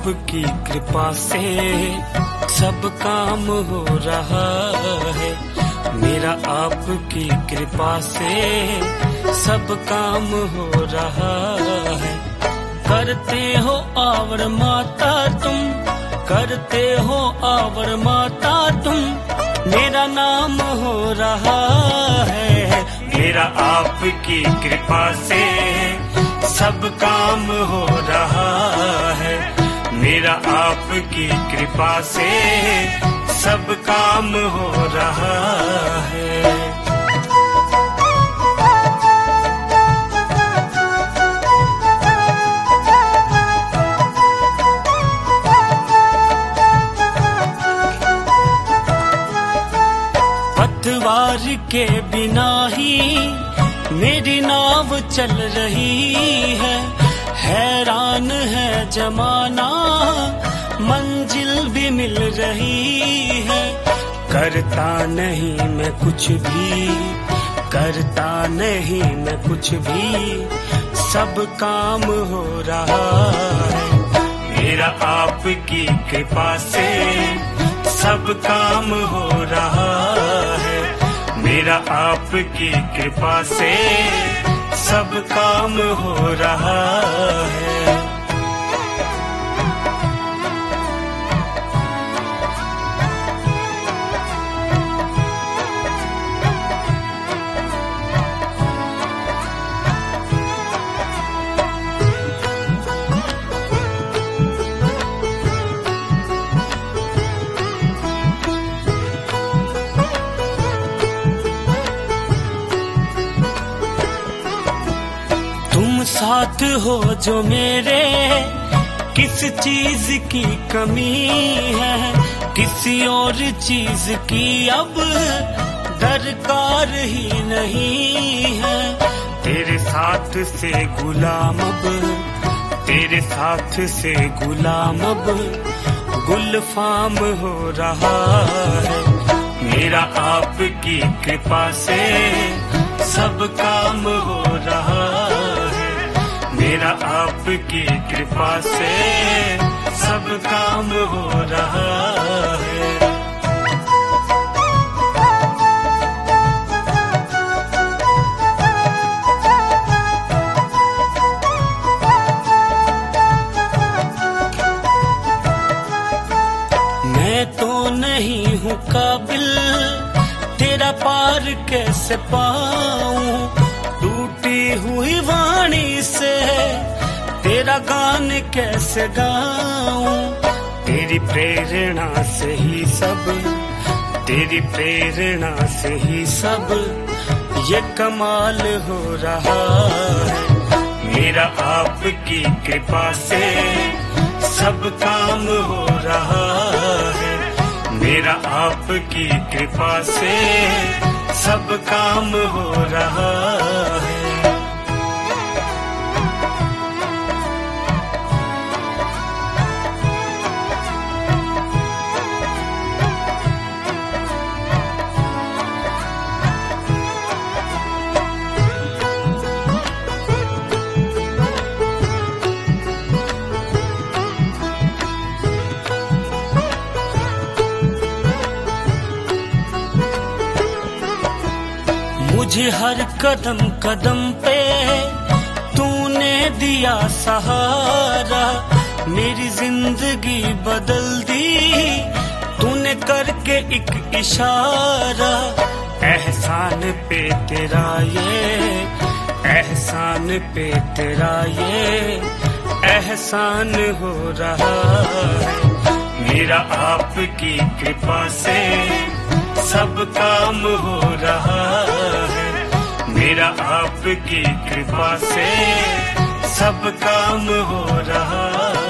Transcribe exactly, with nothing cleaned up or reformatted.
आपकी कृपा से सब काम हो रहा है। मेरा आपकी कृपा से सब काम हो रहा है। करते हो आवर माता तुम, करते हो आवर माता तुम, मेरा नाम हो रहा है। मेरा आपकी कृपा से सब काम हो रहा है। मेरा आपकी कृपा से सब काम हो रहा है। पतवार के बिना ही मेरी नाव चल रही है। हैरान है जमाना, मंजिल भी मिल रही है। करता नहीं मैं कुछ भी, करता नहीं मैं कुछ भी, सब काम हो रहा है। मेरा आपकी कृपा से सब काम हो रहा है। मेरा आपकी कृपा से सब काम हो रहा है। साथ हो जो मेरे, किस चीज की कमी है। किसी और चीज की अब दरकार ही नहीं है। तेरे साथ से गुलाम अब, तेरे साथ से गुलाम अब गुलफाम हो रहा है। मेरा आपकी कृपा से सब काम हो रहा है। मेरा आपकी कृपा से सब काम हो रहा है। मैं तो नहीं हूँ काबिल, तेरा पार कैसे पाऊं। टूटी हुई वाणी से तेरा गान कैसे गाऊं। तेरी प्रेरणा से ही सब, तेरी प्रेरणा से ही सब ये कमाल हो रहा है। मेरा आपकी कृपा से सब काम हो रहा है। मेरा आपकी कृपा से सब काम हो रहा है। मुझे हर कदम कदम पे तूने दिया सहारा। मेरी जिंदगी बदल दी तूने करके एक इशारा। एहसान पे तेरा ये, एहसान पे तेरा ये एहसान हो रहा है। मेरा आपकी कृपा से सब काम हो रहा है। मेरा आपकी कृपा से सब काम हो रहा है।